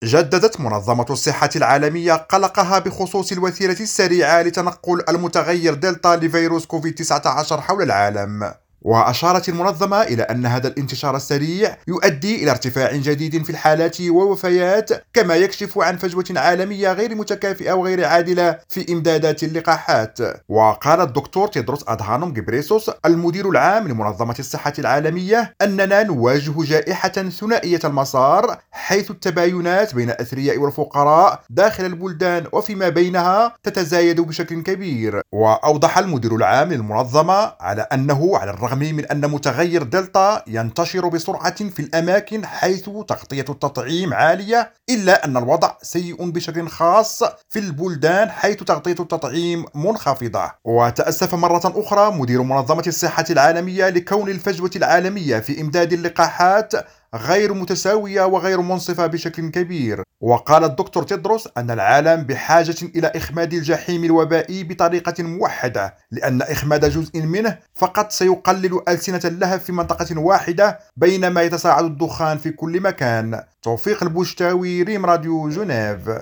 جددت منظمة الصحة العالمية قلقها بخصوص الوتيرة السريعة لتنقل المتغير دلتا لفيروس كوفيد-19 حول العالم. وأشارت المنظمة إلى أن هذا الانتشار السريع يؤدي إلى ارتفاع جديد في الحالات والوفيات، كما يكشف عن فجوة عالمية غير متكافئة وغير عادلة في إمدادات اللقاحات. وقال الدكتور تيدروس أدهانوم غيبريسوس المدير العام لمنظمة الصحة العالمية أننا نواجه جائحة ثنائية المسار، حيث التباينات بين الأثرياء والفقراء داخل البلدان وفيما بينها تتزايد بشكل كبير. وأوضح المدير العام للمنظمة على أنه على الرغم من أن متغير دلتا ينتشر بسرعة في الأماكن حيث تغطية التطعيم عالية، إلا أن الوضع سيء بشكل خاص في البلدان حيث تغطية التطعيم منخفضة. وتأسف مرة أخرى مدير منظمة الصحة العالمية لكون الفجوة العالمية في إمداد اللقاحات غير متساوية وغير منصفة بشكل كبير. وقال الدكتور تيدروس أن العالم بحاجة إلى إخماد الجحيم الوبائي بطريقة موحدة، لأن إخماد جزء منه فقط سيقلل ألسنة اللهب في منطقة واحدة بينما يتصاعد الدخان في كل مكان. توفيق البوشتاوي، ريم راديو جنيف.